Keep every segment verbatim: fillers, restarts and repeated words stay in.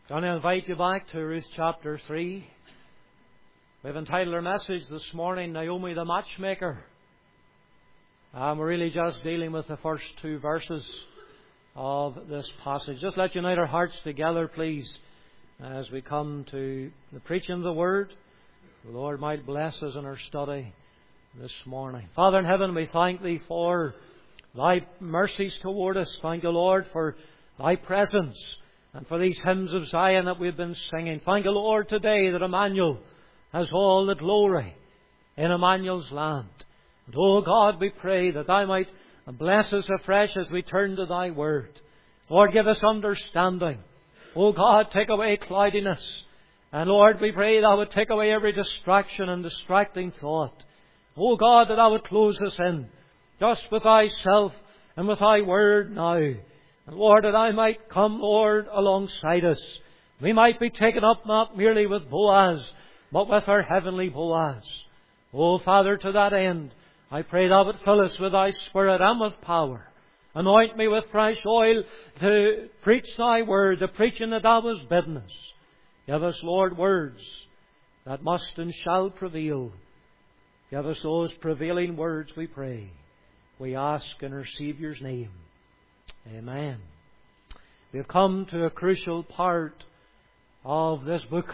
I want to invite you back to Ruth chapter three. We've entitled our message this morning, Naomi the Matchmaker. And we're really just dealing with the first two verses of this passage. Just let unite our hearts together, please, as we come to the preaching of the Word. The Lord might bless us in our study this morning. Father in heaven, we thank Thee for Thy mercies toward us. Thank you, Lord, for Thy presence and for these hymns of Zion that we've been singing. Thank you, Lord, today that Emmanuel has all the glory in Emmanuel's land. And, oh God, we pray that Thou might bless us afresh as we turn to Thy Word. Lord, give us understanding. Oh God, take away cloudiness. And Lord, we pray Thou would take away every distraction and distracting thought. Oh God, that Thou would close us in just with Thyself and with Thy Word now. And Lord, that I might come, Lord, alongside us. We might be taken up not merely with Boaz, but with our heavenly Boaz. Oh, Father, to that end, I pray Thou would fill us with Thy Spirit and with power. Anoint me with fresh oil to preach Thy Word, the preaching that Thou hast bidden us. Give us, Lord, words that must and shall prevail. Give us those prevailing words, we pray. We ask in our Saviour's name. Amen. We have come to a crucial part of this book.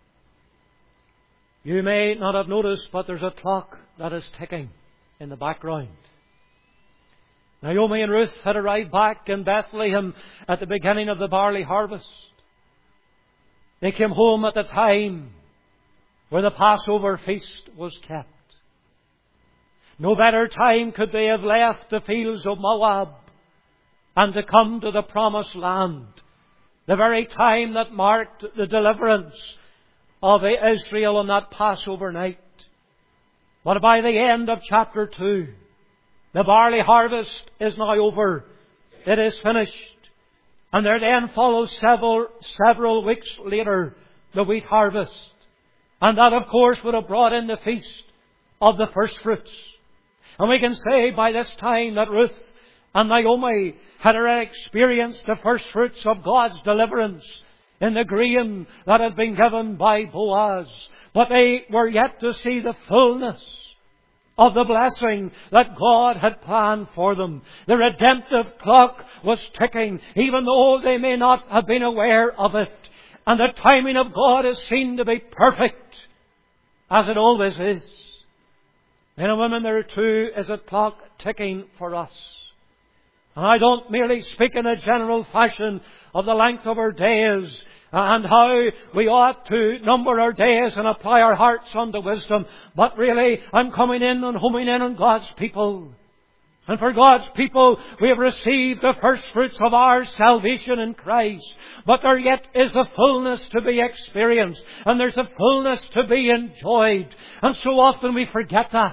You may not have noticed, but there's a clock that is ticking in the background. Naomi and Ruth had arrived back in Bethlehem at the beginning of the barley harvest. They came home at the time where the Passover feast was kept. No better time could they have left the fields of Moab and to come to the promised land, the very time that marked the deliverance of Israel on that Passover night. But by the end of chapter two, the barley harvest is now over. It is finished. And there then follows several, several weeks later the wheat harvest. And that, of course, would have brought in the feast of the first fruits. And we can say by this time that Ruth and Naomi had already experienced the first fruits of God's deliverance in the grain that had been given by Boaz. But they were yet to see the fullness of the blessing that God had planned for them. The redemptive clock was ticking, even though they may not have been aware of it. And the timing of God is seen to be perfect, as it always is. Men and women, there too is a clock ticking for us. And I don't merely speak in a general fashion of the length of our days and how we ought to number our days and apply our hearts unto wisdom. But really, I'm coming in and homing in on God's people. And for God's people, we have received the first fruits of our salvation in Christ. But there yet is a fullness to be experienced. And there's a fullness to be enjoyed. And so often we forget that.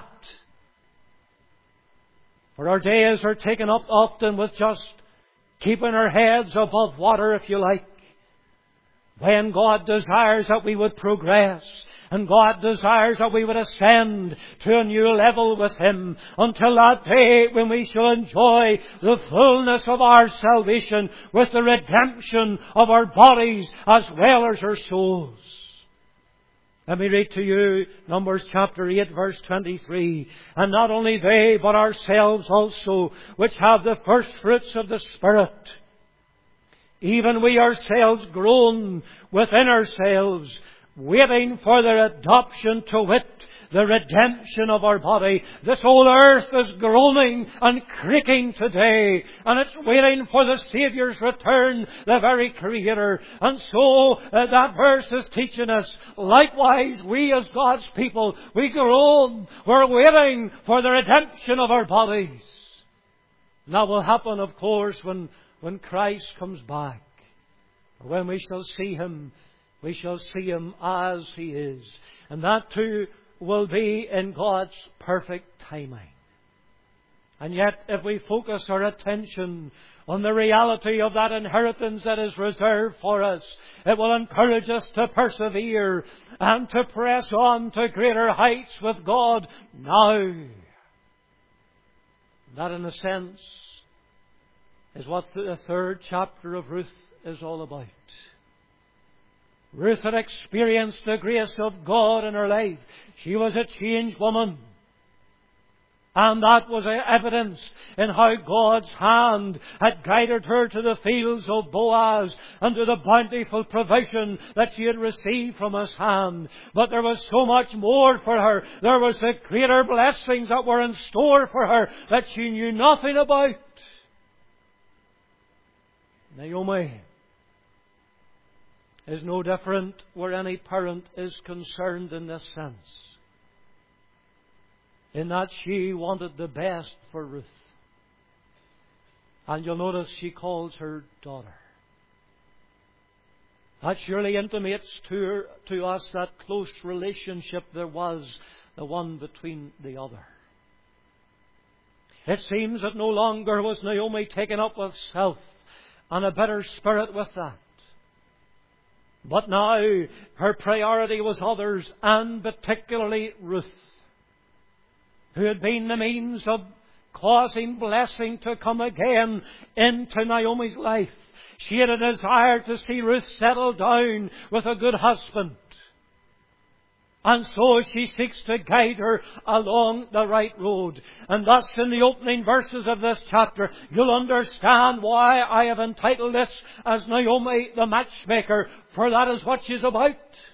For our days are taken up often with just keeping our heads above water, if you like. When God desires that we would progress, and God desires that we would ascend to a new level with Him, until that day when we shall enjoy the fullness of our salvation with the redemption of our bodies as well as our souls. Let me read to you Numbers chapter eight verse twenty-three. And not only they, but ourselves also, which have the first fruits of the Spirit, even we ourselves groan within ourselves, waiting for their adoption, to wit, the redemption of our body. This whole earth is groaning and creaking today, and it's waiting for the Saviour's return, the very Creator. And so uh, that verse is teaching us, likewise we as God's people, we groan, we're waiting for the redemption of our bodies. And that will happen, of course, when, when Christ comes back. When we shall see Him, we shall see Him as He is. And that too will be in God's perfect timing. And yet, if we focus our attention on the reality of that inheritance that is reserved for us, it will encourage us to persevere and to press on to greater heights with God now. That, in a sense, is what the third chapter of Ruth is all about. Ruth had experienced the grace of God in her life. She was a changed woman. And that was evidence in how God's hand had guided her to the fields of Boaz and to the bountiful provision that she had received from His hand. But there was so much more for her. There was the greater blessings that were in store for her that she knew nothing about. Naomi is no different where any parent is concerned in this sense, in that she wanted the best for Ruth. And you'll notice she calls her daughter. That surely intimates to, her, to us that close relationship there was, the one between the other. It seems that no longer was Naomi taken up with self and a bitter spirit with that. But now her priority was others, and particularly Ruth, who had been the means of causing blessing to come again into Naomi's life. She had a desire to see Ruth settle down with a good husband. And so she seeks to guide her along the right road. And thus in the opening verses of this chapter, you'll understand why I have entitled this as Naomi the Matchmaker, for that is what she's about.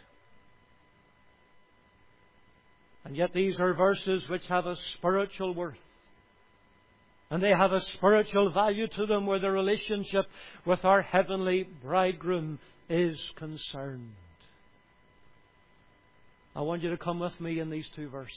And yet these are verses which have a spiritual worth. And they have a spiritual value to them where the relationship with our heavenly bridegroom is concerned. I want you to come with me in these two verses.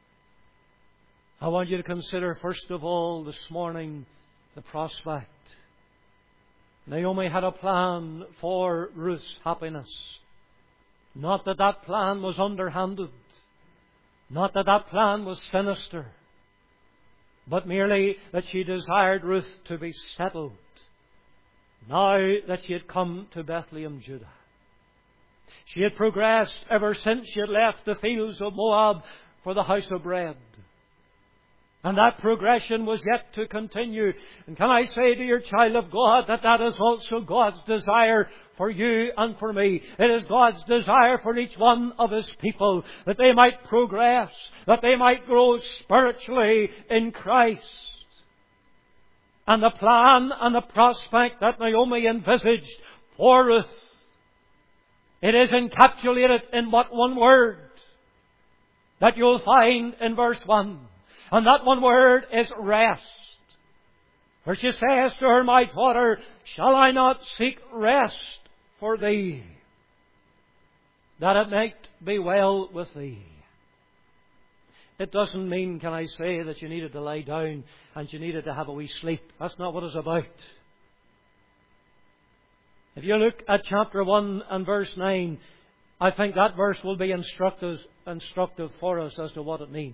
I want you to consider first of all this morning the prospect. Naomi had a plan for Ruth's happiness. Not that that plan was underhanded. Not that that plan was sinister, but merely that she desired Ruth to be settled now that she had come to Bethlehem, Judah. She had progressed ever since she had left the fields of Moab for the house of bread. And that progression was yet to continue. And can I say to your child of God that that is also God's desire for you and for me. It is God's desire for each one of His people that they might progress, that they might grow spiritually in Christ. And the plan and the prospect that Naomi envisaged for Ruth, it is encapsulated in what one word that you'll find in verse one. And that one word is rest. For she says to her, my daughter, shall I not seek rest for thee, that it might be well with thee? It doesn't mean, can I say, that you needed to lie down and you needed to have a wee sleep. That's not what it's about. If you look at chapter one and verse nine, I think that verse will be instructive, instructive for us as to what it means.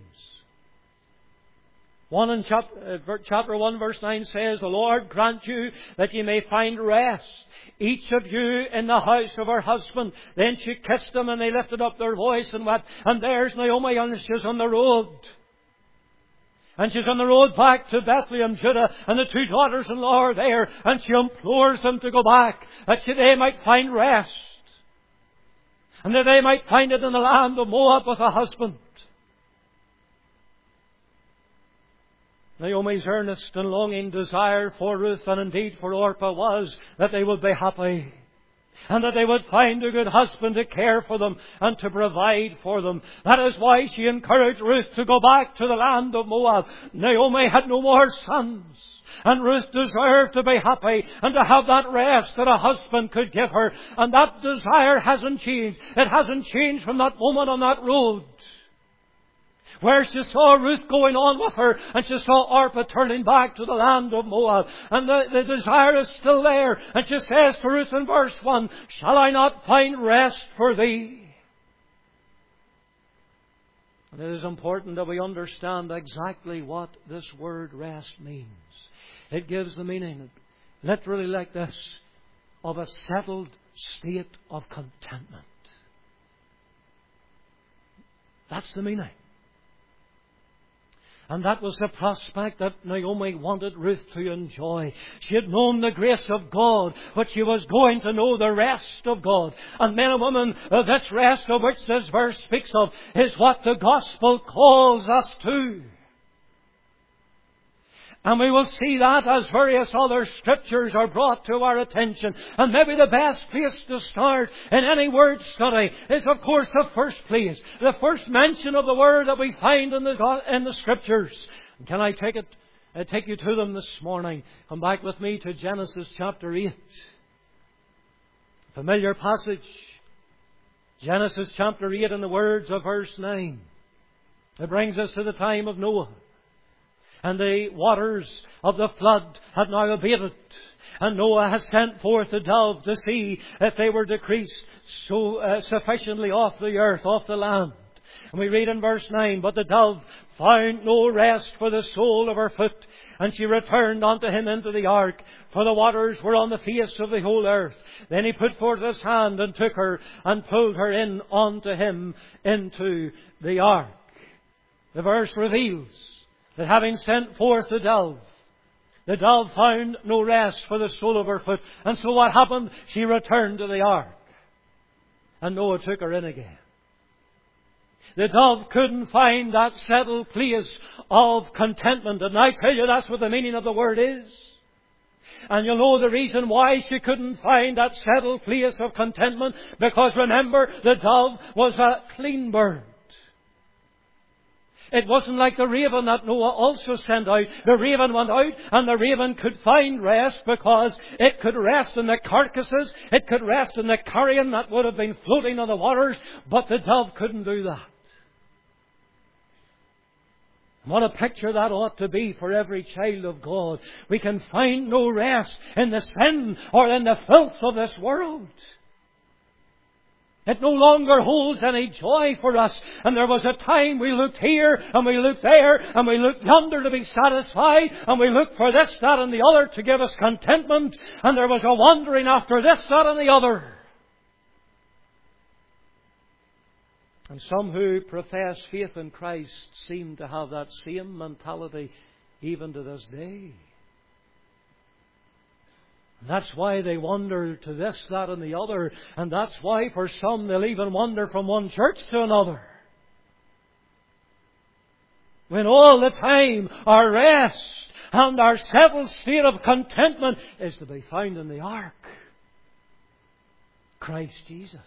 One in chapter, uh, chapter one verse nine says, the Lord grant you that ye may find rest, each of you in the house of her husband. Then she kissed them and they lifted up their voice and wept. And there's Naomi and she's on the road. And she's on the road back to Bethlehem, Judah, and the two daughters-in-law are there, and she implores them to go back, that they might find rest. And that they might find it in the land of Moab with a husband. Naomi's earnest and longing desire for Ruth and indeed for Orpah was that they would be happy. And that they would find a good husband to care for them and to provide for them. That is why she encouraged Ruth to go back to the land of Moab. Naomi had no more sons. And Ruth deserved to be happy and to have that rest that a husband could give her. And that desire hasn't changed. It hasn't changed from that moment on that road, where she saw Ruth going on with her, and she saw Orpah turning back to the land of Moab. And the, the desire is still there. And she says to Ruth in verse one, shall I not find rest for thee? And it is important that we understand exactly what this word rest means. It gives the meaning, literally like this, of a settled state of contentment. That's the meaning. And that was the prospect that Naomi wanted Ruth to enjoy. She had known the grace of God, but she was going to know the rest of God. And men and women, uh, this rest of which this verse speaks of is what the gospel calls us to. And we will see that as various other scriptures are brought to our attention. And maybe the best place to start in any word study is, of course, the first place. The first mention of the word that we find in the, in the scriptures. And can I take it, uh, take you to them this morning? Come back with me to Genesis chapter eight. Familiar passage. Genesis chapter eight and the words of verse nine. It brings us to the time of Noah. And the waters of the flood had now abated. And Noah has sent forth the dove to see if they were decreased so uh, sufficiently off the earth, off the land. And we read in verse nine, but the dove found no rest for the sole of her foot, and she returned unto him into the ark, for the waters were on the face of the whole earth. Then he put forth his hand and took her and pulled her in unto him into the ark. The verse reveals that having sent forth the dove, the dove found no rest for the sole of her foot. And so what happened? She returned to the ark. And Noah took her in again. The dove couldn't find that settled place of contentment. And I tell you, that's what the meaning of the word is. And you'll know the reason why she couldn't find that settled place of contentment. Because remember, the dove was a clean bird. It wasn't like the raven that Noah also sent out. The raven went out and the raven could find rest because it could rest in the carcasses. It could rest in the carrion that would have been floating on the waters. But the dove couldn't do that. What a picture that ought to be for every child of God. We can find no rest in the sin or in the filth of this world. It no longer holds any joy for us. And there was a time we looked here and we looked there and we looked yonder to be satisfied. And we looked for this, that and the other to give us contentment. And there was a wandering after this, that and the other. And some who profess faith in Christ seem to have that same mentality even to this day. And that's why they wander to this, that and the other. And that's why for some they'll even wander from one church to another. When all the time our rest and our settled state of contentment is to be found in the ark. Christ Jesus.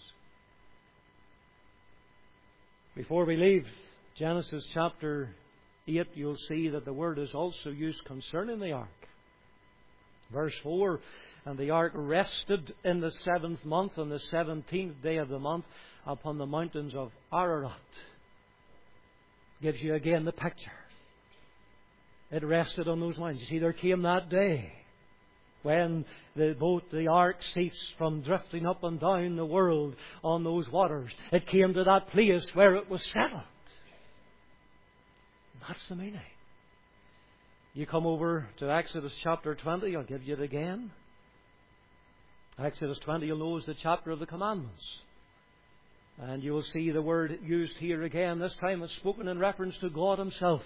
Before we leave Genesis chapter eight, you'll see that the word is also used concerning the ark. Verse four, and the ark rested in the seventh month, on the seventeenth day of the month, upon the mountains of Ararat. Gives you again the picture. It rested on those mountains. You see, there came that day when the boat, the ark, ceased from drifting up and down the world on those waters. It came to that place where it was settled. That's the meaning. You come over to Exodus chapter twenty, I'll give you it again. Exodus twenty, you'll know, is the chapter of the commandments. And you will see the word used here again. This time it's spoken in reference to God Himself.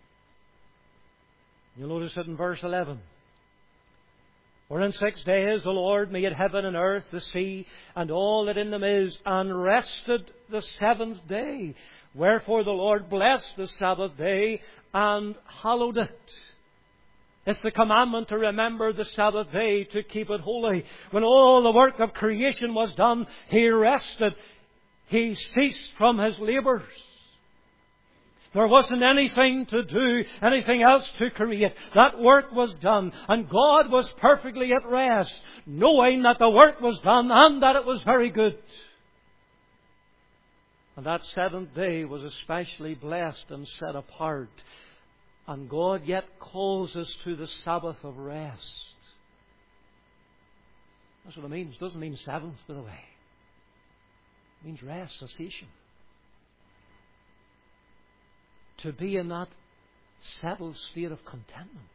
You'll notice it in verse eleven. For in six days the Lord made heaven and earth, the sea, and all that in them is, and rested the seventh day. Wherefore the Lord blessed the Sabbath day and hallowed it. It's the commandment to remember the Sabbath day, to keep it holy. When all the work of creation was done, He rested. He ceased from His labours. There wasn't anything to do, anything else to create. That work was done, and God was perfectly at rest, knowing that the work was done and that it was very good. And that seventh day was especially blessed and set apart. And God yet calls us to the Sabbath of rest. That's what it means. It doesn't mean seventh, by the way. It means rest, cessation. To be in that settled state of contentment.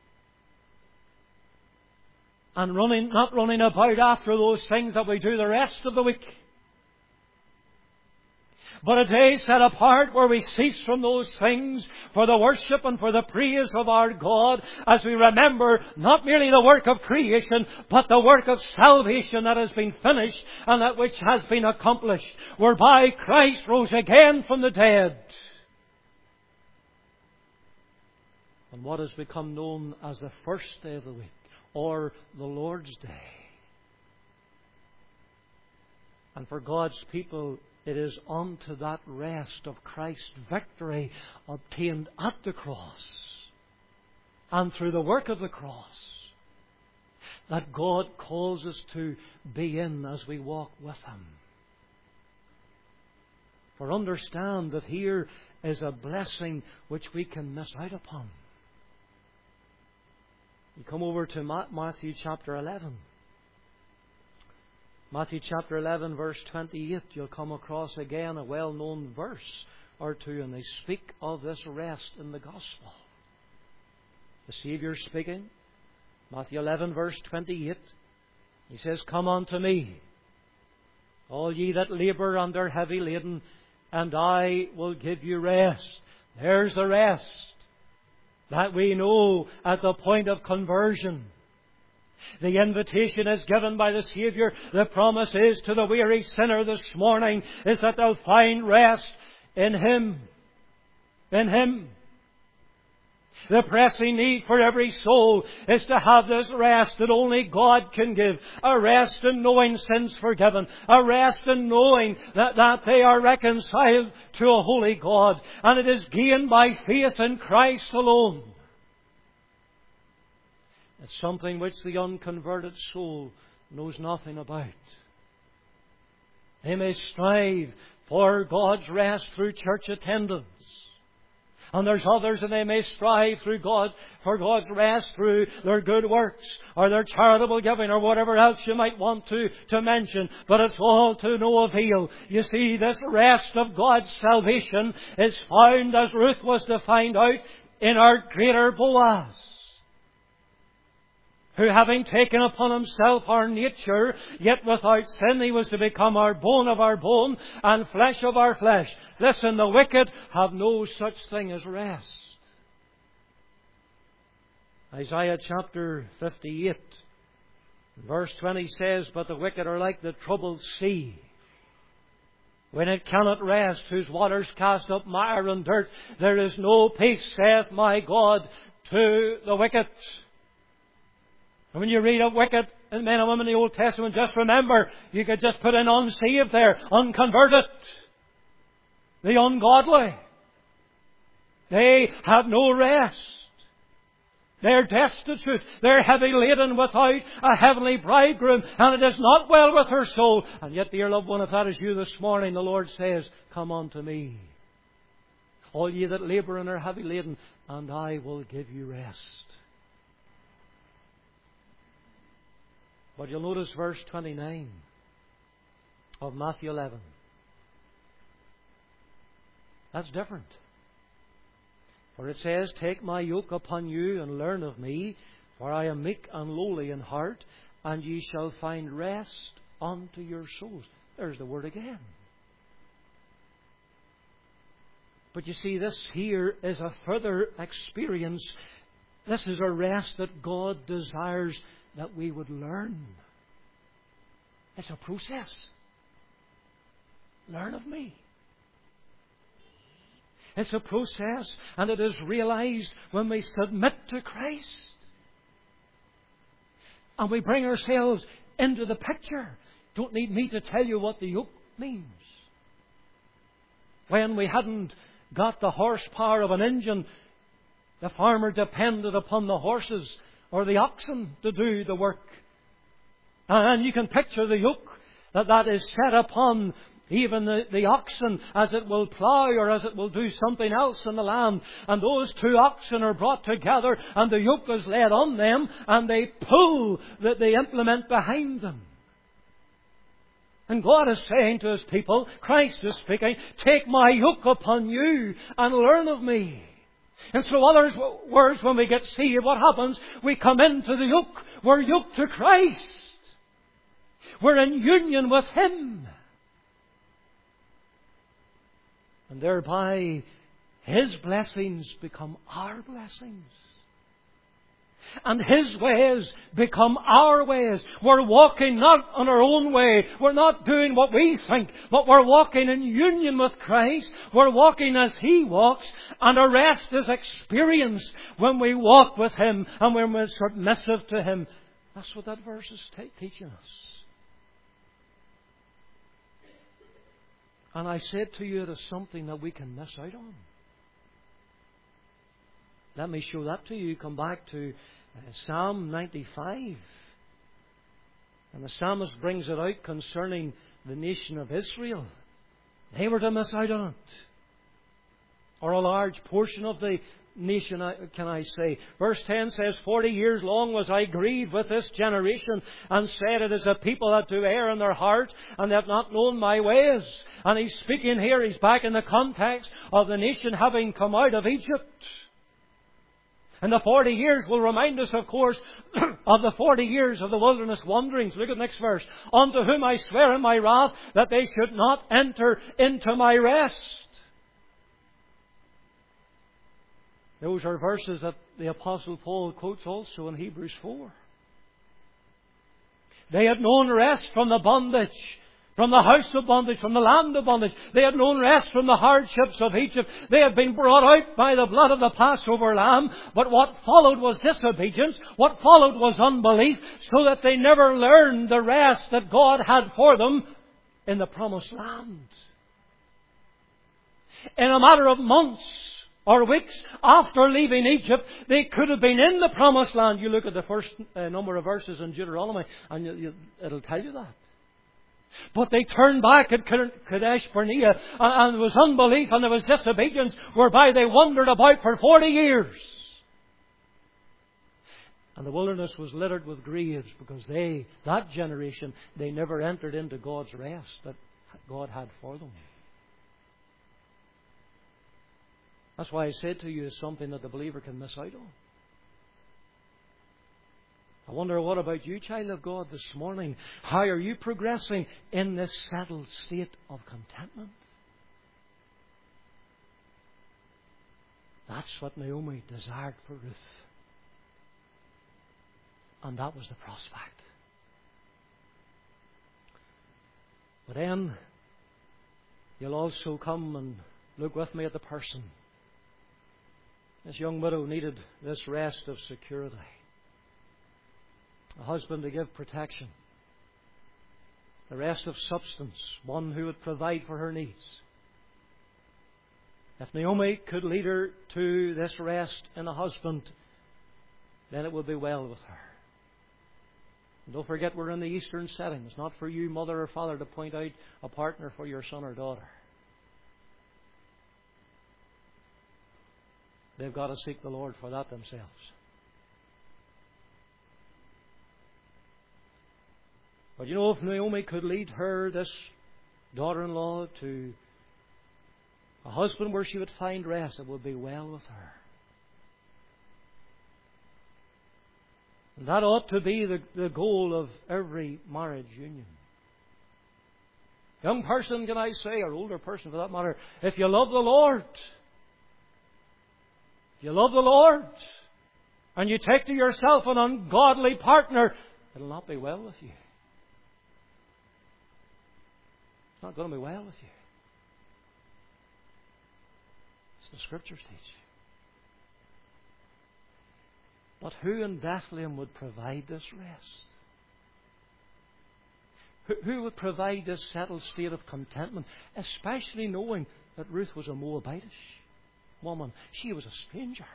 And running, not running about after those things that we do the rest of the week. but a day set apart where we cease from those things for the worship and for the praise of our God, as we remember not merely the work of creation, but the work of salvation that has been finished and that which has been accomplished, whereby Christ rose again from the dead. And what has become known as the first day of the week, or the Lord's Day. And for God's people, it is unto that rest of Christ's victory obtained at the cross and through the work of the cross that God calls us to be in as we walk with Him. For understand that here is a blessing which we can miss out upon. You come over to Matthew chapter eleven. Matthew chapter eleven, verse twenty-eight, you'll come across again a well-known verse or two, and they speak of this rest in the gospel. The Saviour speaking, Matthew eleven, verse twenty-eight, He says, "Come unto me, all ye that labour and are heavy laden, and I will give you rest." There's the rest that we know at the point of conversion. The invitation is given by the Saviour. The promise is to the weary sinner this morning is that they'll find rest in Him. In Him. The pressing need for every soul is to have this rest that only God can give. A rest in knowing sins forgiven. A rest in knowing that, that they are reconciled to a holy God. And it is gained by faith in Christ alone. It's something which the unconverted soul knows nothing about. They may strive for God's rest through church attendance. And there's others that they may strive through God for God's rest through their good works or their charitable giving or whatever else you might want to, to mention. But it's all to no avail. You see, this rest of God's salvation is found, as Ruth was to find out, in our greater Boaz, who, having taken upon Himself our nature, yet without sin, He was to become our bone of our bone and flesh of our flesh. Listen, the wicked have no such thing as rest. Isaiah chapter fifty-eight, verse twenty says, "But the wicked are like the troubled sea, when it cannot rest, whose waters cast up mire and dirt. There is no peace, saith my God, to the wicked." And when you read of wicked and men and women in the Old Testament, just remember, you could just put in unsaved there, unconverted, the ungodly. They have no rest. They're destitute. They're heavy laden without a heavenly bridegroom, and it is not well with her soul. And yet, dear loved one, if that is you this morning, the Lord says, "Come unto me, all ye that labour and are heavy laden, and I will give you rest." But you'll notice verse twenty-nine of Matthew eleven. That's different. For it says, "Take my yoke upon you and learn of me, for I am meek and lowly in heart, and ye shall find rest unto your souls." There's the word again. But you see, this here is a further experience. This is a rest that God desires that we would learn. It's a process. Learn of me. It's a process, and it is realized when we submit to Christ. And we bring ourselves into the picture. Don't need me to tell you what the yoke means. When we hadn't got the horsepower of an engine, the farmer depended upon the horses or the oxen to do the work. And you can picture the yoke that that is set upon even the, the oxen as it will plough or as it will do something else in the land. And those two oxen are brought together and the yoke is laid on them and they pull the, the implement behind them. And God is saying to His people, Christ is speaking, "Take my yoke upon you and learn of me." And so, other words, when we get saved, what happens? We come into the yoke. We're yoked to Christ. We're in union with Him. And thereby His blessings become our blessings. And His ways become our ways. We're walking not on our own way. We're not doing what we think. But we're walking in union with Christ. We're walking as He walks. And our rest is experienced when we walk with Him and when we're submissive to Him. That's what that verse is t- teaching us. And I said to you, it is something that we can miss out on. Let me show that to you. Come back to uh, Psalm ninety-five. And the psalmist brings it out concerning the nation of Israel. They were to miss out on it. Or a large portion of the nation, can I say. Verse ten says, Forty years long was I grieved with this generation, and said, it is a people that do err in their heart, and they have not known my ways. And he's speaking here, he's back in the context of the nation having come out of Egypt. And the forty years will remind us, of course, of the forty years of the wilderness wanderings. Look at the next verse. Unto whom I swear in my wrath that they should not enter into my rest. Those are verses that the Apostle Paul quotes also in Hebrews four. They had known rest from the bondage, from the house of bondage, from the land of bondage. They had known rest from the hardships of Egypt. They had been brought out by the blood of the Passover lamb. But what followed was disobedience. What followed was unbelief, so that they never learned the rest that God had for them in the promised land. In a matter of months or weeks after leaving Egypt, they could have been in the promised land. You look at the first uh, number of verses in Deuteronomy and you, you, it'll tell you that. But they turned back at Kadesh Barnea, and there was unbelief and there was disobedience, whereby they wandered about for forty years. And the wilderness was littered with graves, because they, that generation, they never entered into God's rest that God had for them. That's why I said to you, it's something that the believer can miss out on. I wonder, what about you, child of God, this morning? How are you progressing in this settled state of contentment? That's what Naomi desired for Ruth. And that was the prospect. But then, you'll also come and look with me at the person. This young widow needed this rest of security. A husband to give protection. The rest of substance. One who would provide for her needs. If Naomi could lead her to this rest in a husband, then it would be well with her. And don't forget, we're in the Eastern setting. It's not for you, mother or father, to point out a partner for your son or daughter. They've got to seek the Lord for that themselves. But you know, if Naomi could lead her, this daughter-in-law, to a husband where she would find rest, it would be well with her. And that ought to be the, the goal of every marriage union. Young person, can I say, or older person for that matter, if you love the Lord, if you love the Lord, and you take to yourself an ungodly partner, it'll not be well with you. It's not going to be well with you. It's the Scriptures teach. But who in Bethlehem would provide this rest? Who, who would provide this settled state of contentment, especially knowing that Ruth was a Moabitish woman? She was a stranger.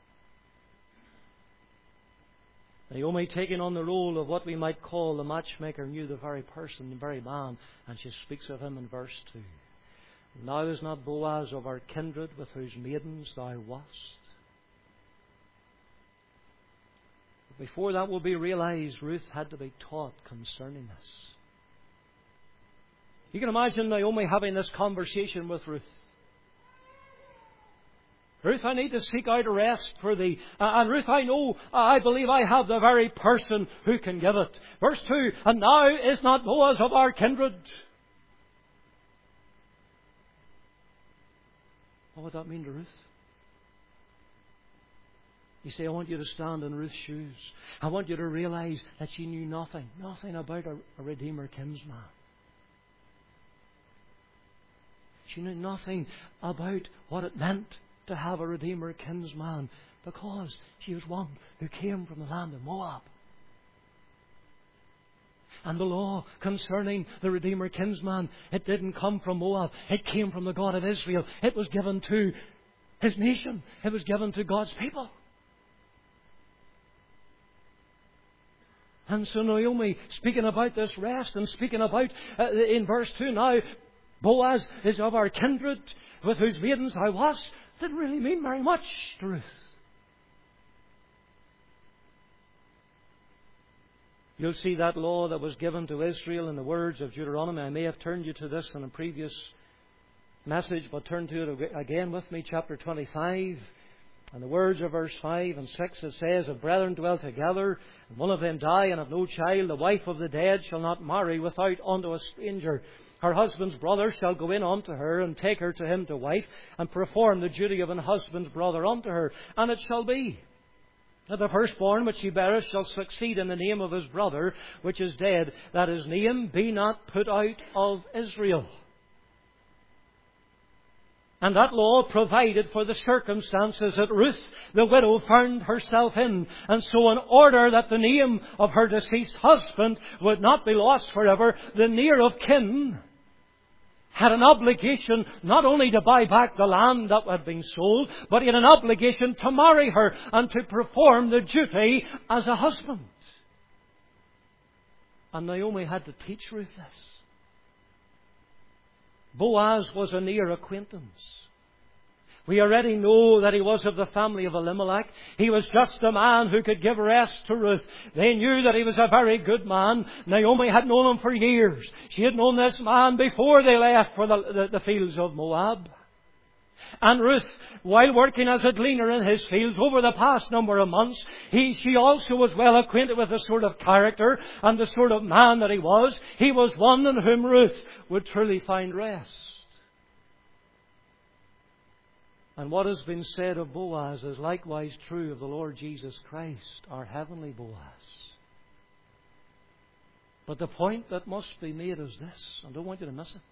Naomi, taking on the role of what we might call the matchmaker, knew the very person, the very man, and she speaks of him in verse two. Now is not Boaz of our kindred, with whose maidens thou wast? But before that will be realized, Ruth had to be taught concerning this. You can imagine Naomi having this conversation with Ruth. Ruth, I need to seek out a rest for thee. Uh, and Ruth, I know, uh, I believe I have the very person who can give it. Verse two, and now is not Boaz of our kindred. What would that mean to Ruth? You see, I want you to stand in Ruth's shoes. I want you to realize that she knew nothing, nothing about a, a Redeemer kinsman. She knew nothing about what it meant to have a Redeemer kinsman, because she was one who came from the land of Moab. And the law concerning the Redeemer kinsman, it didn't come from Moab. It came from the God of Israel. It was given to His nation. It was given to God's people. And so Naomi, speaking about this rest and speaking about, uh, in verse two now, Boaz is of our kindred, with whose maidens I was, didn't really mean very much to Ruth. You'll see that law that was given to Israel in the words of Deuteronomy. I may have turned you to this in a previous message, but turn to it again with me, chapter twenty-five. And the words of verse five and six, it says, If brethren dwell together, and one of them die and have no child, the wife of the dead shall not marry without unto a stranger. Her husband's brother shall go in unto her, and take her to him to wife, and perform the duty of an husband's brother unto her. And it shall be that the firstborn which he beareth shall succeed in the name of his brother which is dead, that his name be not put out of Israel. And that law provided for the circumstances that Ruth, the widow, found herself in. And so in order that the name of her deceased husband would not be lost forever, the near of kin had an obligation not only to buy back the land that had been sold, but he had an obligation to marry her and to perform the duty as a husband. And Naomi had to teach Ruth this. Boaz was a near acquaintance. We already know that he was of the family of Elimelech. He was just a man who could give rest to Ruth. They knew that he was a very good man. Naomi had known him for years. She had known this man before they left for the, the, the fields of Moab. And Ruth, while working as a gleaner in his fields over the past number of months, he, she also was well acquainted with the sort of character and the sort of man that he was. He was one in whom Ruth would truly find rest. And what has been said of Boaz is likewise true of the Lord Jesus Christ, our heavenly Boaz. But the point that must be made is this, and I don't want you to miss it.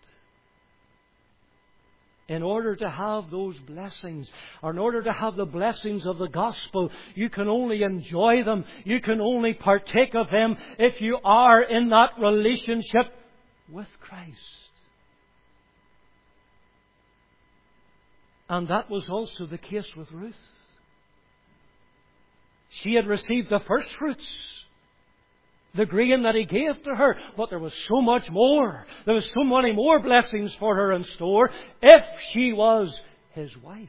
In order to have those blessings, or in order to have the blessings of the gospel, you can only enjoy them, you can only partake of them if you are in that relationship with Christ. And that was also the case with Ruth. She had received the first fruits, the grain that he gave to her, but there was so much more. There was so many more blessings for her in store if she was his wife.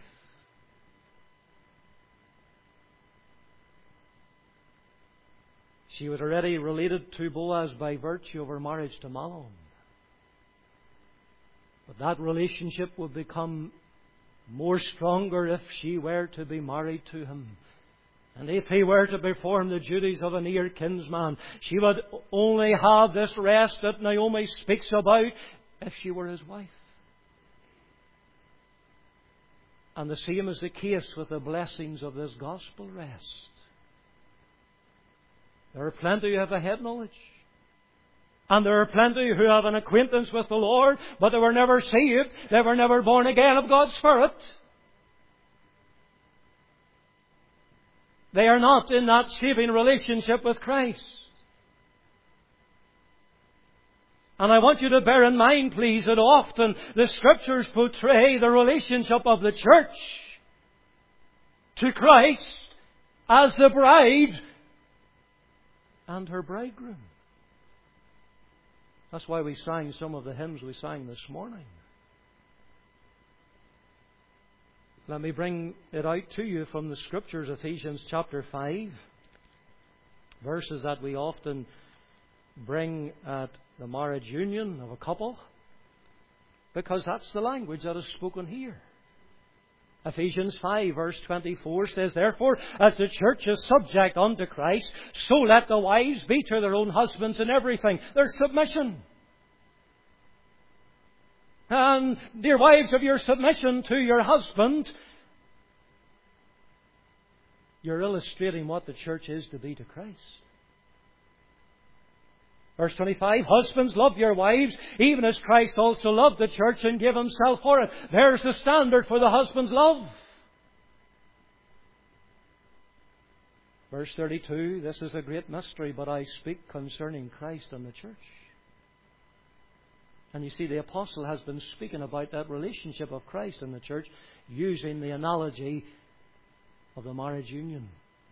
She was already related to Boaz by virtue of her marriage to Mahlon. But that relationship would become more stronger if she were to be married to him. And if he were to perform the duties of a near kinsman, she would only have this rest that Naomi speaks about if she were his wife. And the same is the case with the blessings of this gospel rest. There are plenty who have a head knowledge. And there are plenty who have an acquaintance with the Lord, but they were never saved. They were never born again of God's Spirit. They are not in that saving relationship with Christ. And I want you to bear in mind, please, that often the Scriptures portray the relationship of the church to Christ as the bride and her bridegroom. That's why we sang some of the hymns we sang this morning. Let me bring it out to you from the Scriptures, Ephesians chapter five, verses that we often bring at the marriage union of a couple, because that's the language that is spoken here. Ephesians five verse twenty-four says, Therefore, as the church is subject unto Christ, so let the wives be to their own husbands in everything. There's submission. And, dear wives, of your submission to your husband, you're illustrating what the church is to be to Christ. Verse twenty-five, husbands, love your wives, even as Christ also loved the church and gave himself for it. There's the standard for the husband's love. Verse thirty-two, this is a great mystery, but I speak concerning Christ and the church. And you see, the apostle has been speaking about that relationship of Christ and the church using the analogy of the marriage union.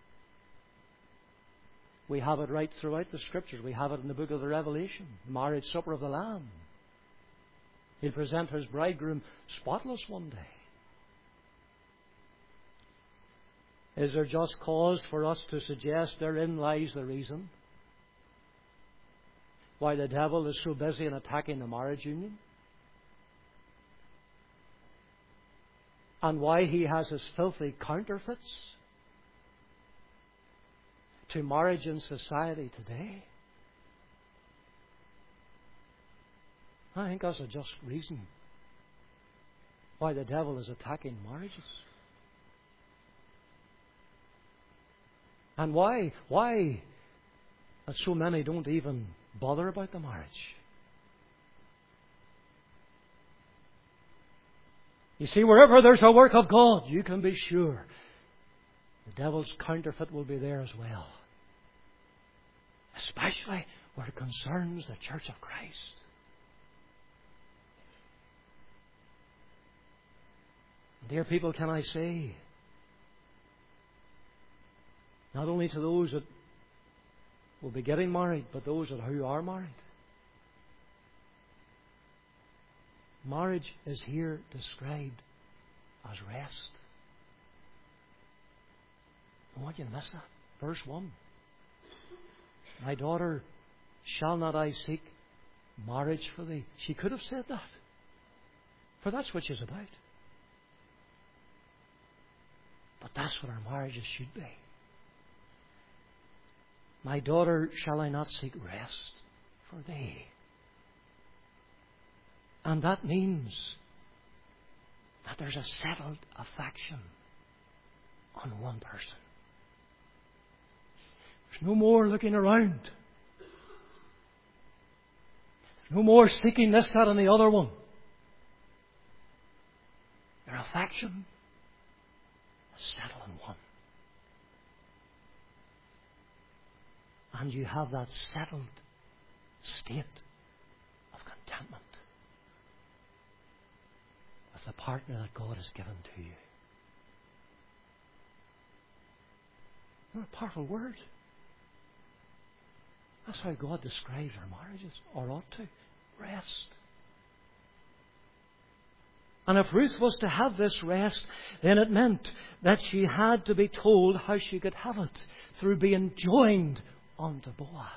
We have it right throughout the Scriptures. We have it in the book of the Revelation, the marriage supper of the Lamb. He'll present his bridegroom spotless one day. Is there just cause for us to suggest therein lies the reason why the devil is so busy in attacking the marriage union? And why he has his filthy counterfeits to marriage in society today? I think that's a just reason why the devil is attacking marriages. And why, why that so many don't even bother about the marriage. You see, wherever there's a work of God, you can be sure the devil's counterfeit will be there as well. Especially where it concerns the church of Christ. Dear people, can I say, not only to those that will be getting married, but those that who are married, marriage is here described as rest. I want you to miss that. Verse one. My daughter, shall not I seek marriage for thee? She could have said that. For that's what she's about. But that's what our marriages should be. My daughter, shall I not seek rest for thee? And that means that there's a settled affection on one person. There's no more looking around. There's no more seeking this, that, and the other one. Their affection is settled on one. And you have that settled state of contentment with the partner that God has given to you. What a powerful word. That's how God describes our marriages, or ought to. Rest. And if Ruth was to have this rest, then it meant that she had to be told how she could have it, through being joined unto Boaz.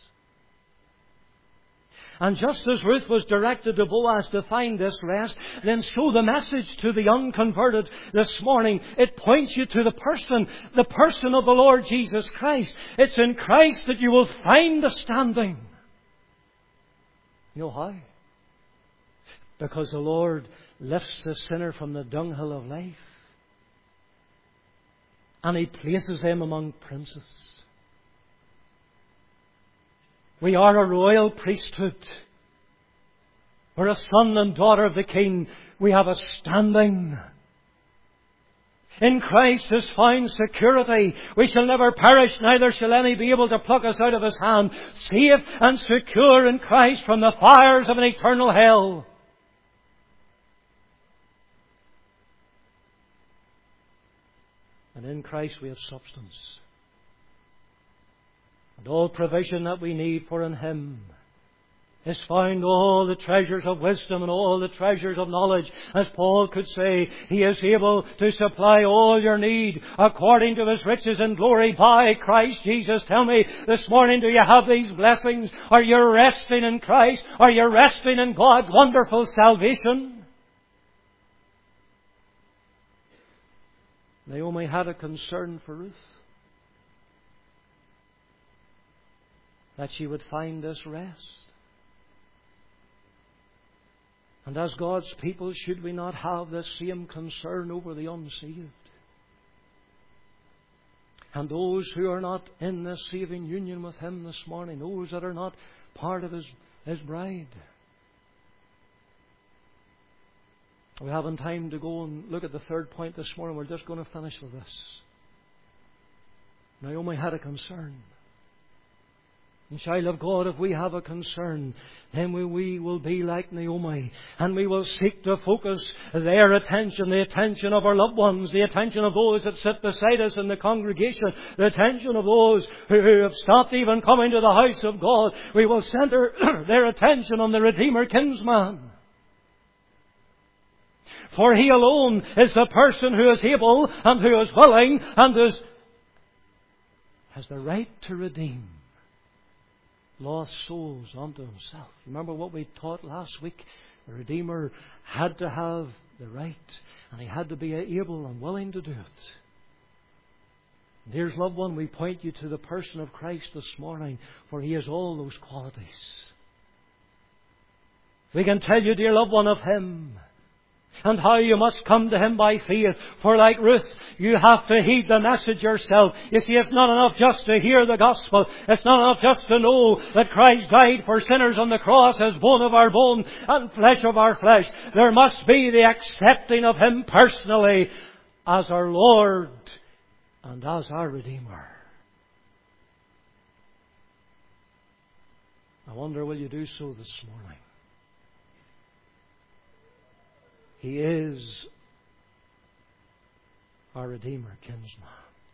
And just as Ruth was directed to Boaz to find this rest, then so the message to the unconverted this morning, it points you to the person, the person of the Lord Jesus Christ. It's in Christ that you will find the standing. You know how? Because the Lord lifts the sinner from the dunghill of life and He places them among princes. We are a royal priesthood. We're a son and daughter of the King. We have a standing. In Christ is found security. We shall never perish, neither shall any be able to pluck us out of His hand. Safe and secure in Christ from the fires of an eternal hell. And in Christ we have substance. And all provision that we need for in Him is found, all the treasures of wisdom and all the treasures of knowledge. As Paul could say, He is able to supply all your need according to His riches and glory by Christ Jesus. Tell me this morning, do you have these blessings? Are you resting in Christ? Are you resting in God's wonderful salvation? Naomi had a concern for Ruth, that she would find this rest. And as God's people, should we not have the same concern over the unsaved? And those who are not in this saving union with Him this morning, those that are not part of His, His bride. We haven't time to go and look at the third point this morning. We're just going to finish with this. Naomi had a concern. And child of God, if we have a concern, then we, we will be like Naomi, and we will seek to focus their attention, the attention of our loved ones, the attention of those that sit beside us in the congregation, the attention of those who, who have stopped even coming to the house of God. We will center their attention on the Redeemer kinsman. For He alone is the person who is able and who is willing and is, has the right to redeem lost souls unto Himself. Remember what we taught last week? The Redeemer had to have the right, and He had to be able and willing to do it. Dear loved one, we point you to the person of Christ this morning, for He has all those qualities. We can tell you, dear loved one, of Him, and how you must come to Him by faith. For like Ruth, you have to heed the message yourself. You see, it's not enough just to hear the gospel. It's not enough just to know that Christ died for sinners on the cross as bone of our bone and flesh of our flesh. There must be the accepting of Him personally as our Lord and as our Redeemer. I wonder, will you do so this morning? He is our Redeemer kinsman.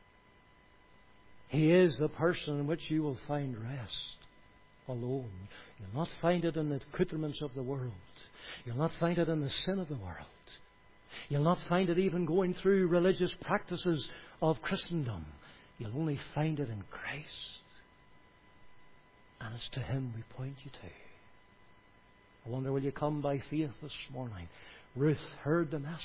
He is the person in which you will find rest alone. You'll not find it in the accoutrements of the world. You'll not find it in the sin of the world. You'll not find it even going through religious practices of Christendom. You'll only find it in Christ. And it's to Him we point you to. I wonder, will you come by faith this morning? Ruth heard the message.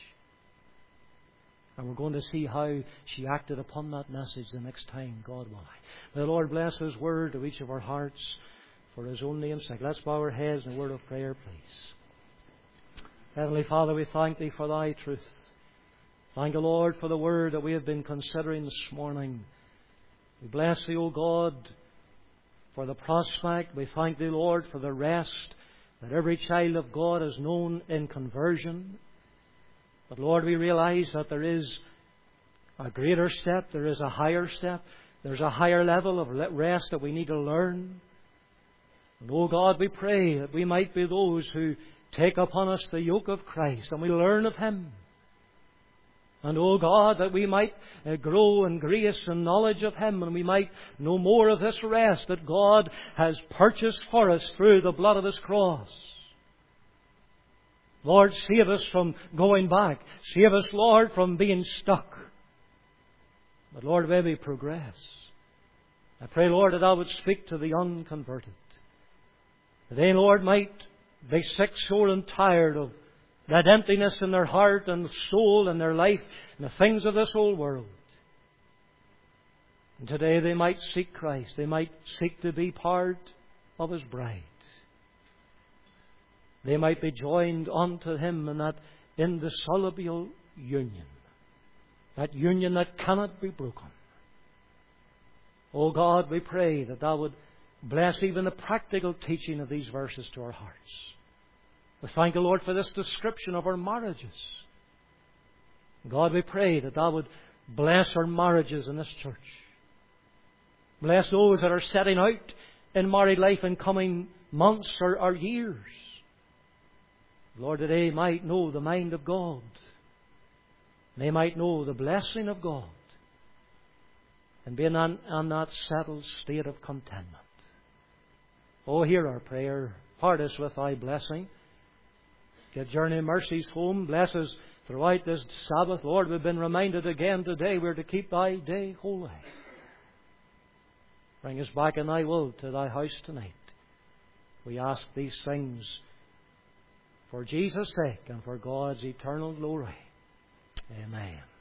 And we're going to see how she acted upon that message the next time, God willing. May the Lord bless His word to each of our hearts for His own name's sake. Let's bow our heads in a word of prayer, please. Heavenly Father, we thank Thee for Thy truth. Thank the Lord for the word that we have been considering this morning. We bless Thee, O God, for the prospect. We thank Thee, Lord, for the rest that every child of God has known in conversion. But Lord, we realize that there is a greater step, there is a higher step, there's a higher level of rest that we need to learn. And oh God, we pray that we might be those who take upon us the yoke of Christ and we learn of Him. And oh God, that we might uh, grow in grace and knowledge of Him, and we might know more of this rest that God has purchased for us through the blood of His cross. Lord, save us from going back. Save us, Lord, from being stuck. But Lord, may we progress. I pray, Lord, that Thou would speak to the unconverted. That they, Lord, might be sick, sore and tired of that emptiness in their heart and soul and their life and the things of this old world. And today they might seek Christ. They might seek to be part of His bride. They might be joined unto Him in that indissoluble union. That union that cannot be broken. Oh God, we pray that Thou would bless even the practical teaching of these verses to our hearts. We thank the Lord for this description of our marriages. God, we pray that Thou would bless our marriages in this church. Bless those that are setting out in married life in coming months or, or years. Lord, that they might know the mind of God. They might know the blessing of God. And be in, in that settled state of contentment. Oh, hear our prayer. Part us with Thy blessing. Give Journey Mercies home. Bless us throughout this Sabbath. Lord, we've been reminded again today we're to keep Thy day holy. Bring us back in Thy will to Thy house tonight. We ask these things for Jesus' sake and for God's eternal glory. Amen.